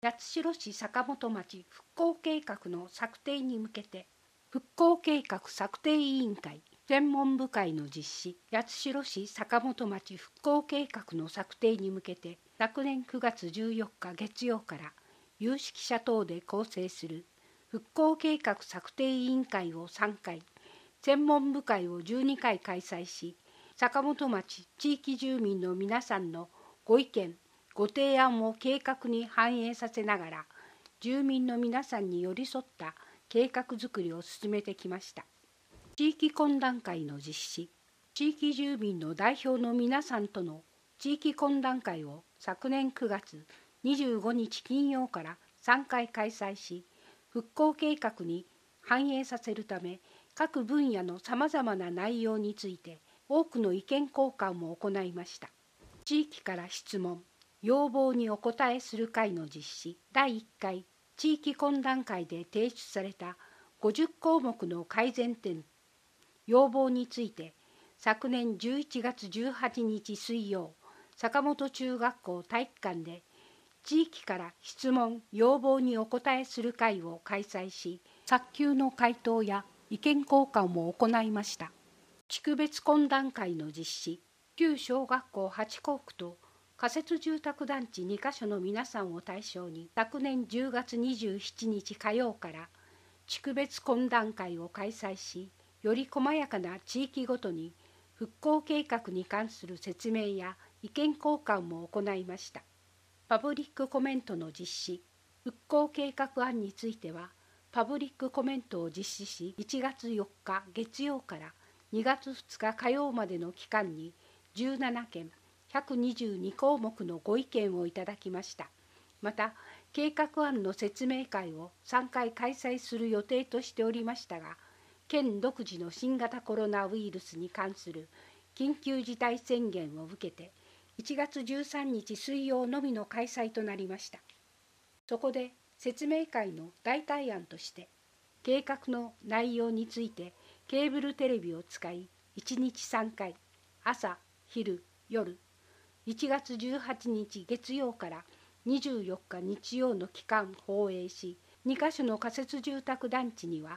八代市坂本町復興計画の策定に向けて復興計画策定委員会専門部会の実施。八代市坂本町復興計画の策定に向けて昨年9月14日月曜から有識者等で構成する復興計画策定委員会を3回、専門部会を12回開催し、坂本町地域住民の皆さんのご意見ご提案を計画に反映させながら、住民の皆さんに寄り添った計画づくりを進めてきました。地域懇談会の実施。地域住民の代表の皆さんとの地域懇談会を昨年9月25日金曜から3回開催し、復興計画に反映させるため、各分野のさまざまな内容について多くの意見交換も行いました。地域から質問、要望にお答えする会の実施。第1回地域懇談会で提出された50項目の改善点、要望について、昨年11月18日水曜、坂本中学校体育館で地域から質問・要望にお答えする会を開催し、早急の回答や意見交換も行いました。地区別懇談会の実施。旧小学校8校区と仮設住宅団地2カ所の皆さんを対象に、昨年10月27日火曜から地区別懇談会を開催し、より細やかな地域ごとに復興計画に関する説明や意見交換も行いました。パブリックコメントの実施。復興計画案については、パブリックコメントを実施し、1月4日月曜から2月2日火曜までの期間に17件、122項目のご意見をいただきました。また、計画案の説明会を3回開催する予定としておりましたが、県独自の新型コロナウイルスに関する緊急事態宣言を受けて、1月13日水曜のみの開催となりました。そこで説明会の代替案として、計画の内容についてケーブルテレビを使い、1日3回、朝、昼、夜、1月18日月曜から24日日曜の期間放映し、2カ所の仮設住宅団地には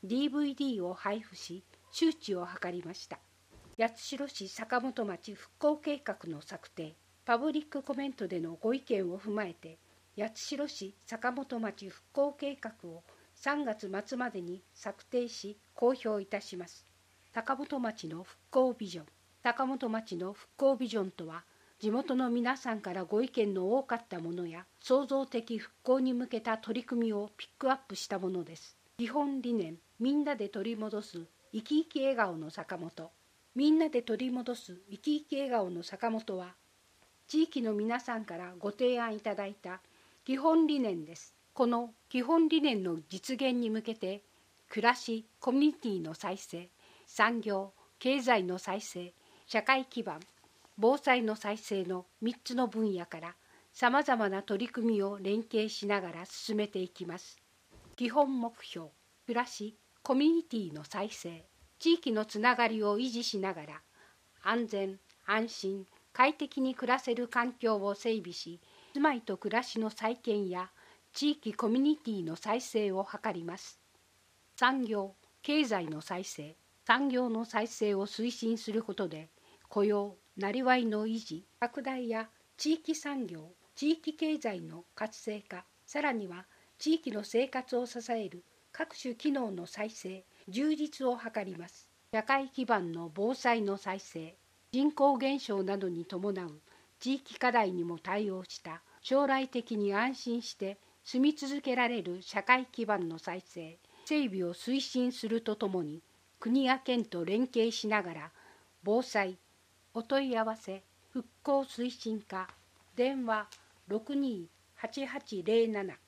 DVD を配布し、周知を図りました。八代市坂本町復興計画の策定。パブリックコメントでのご意見を踏まえて、八代市坂本町復興計画を3月末までに策定し公表いたします。坂本町の復興ビジョン。坂本町の復興ビジョンとは、地元の皆さんからご意見の多かったものや創造的復興に向けた取り組みをピックアップしたものです。基本理念、みんなで取り戻す生き生き笑顔の坂本。みんなで取り戻す生き生き笑顔の坂本は、地域の皆さんからご提案いただいた基本理念です。この基本理念の実現に向けて、暮らし・コミュニティの再生、産業・経済の再生、社会基盤、防災の再生の3つの分野からさまざまな取り組みを連携しながら進めていきます。基本目標、暮らし・コミュニティの再生。地域のつながりを維持しながら、安全・安心・快適に暮らせる環境を整備し、住まいと暮らしの再建や地域コミュニティの再生を図ります。産業・経済の再生。産業の再生を推進することで、雇用・なりわいの維持・拡大や地域産業・地域経済の活性化、さらには地域の生活を支える各種機能の再生・充実を図ります。社会基盤の防災の再生。人口減少などに伴う地域課題にも対応した将来的に安心して住み続けられる社会基盤の再生・整備を推進するとともに、国や県と連携しながら防災、お問い合わせ、復興推進課、電話628807